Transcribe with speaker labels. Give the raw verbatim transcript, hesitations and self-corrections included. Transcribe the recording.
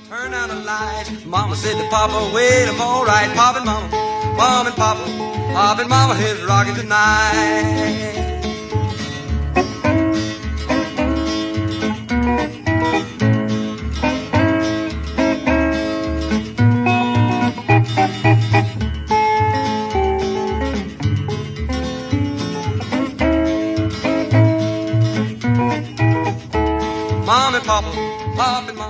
Speaker 1: Turn down the light. Mama said to Papa, wait, I'm all right. Pop and Mama, Mom and Papa, Pop and Mama is rocking tonight. Mom and Papa, Pop and Mama.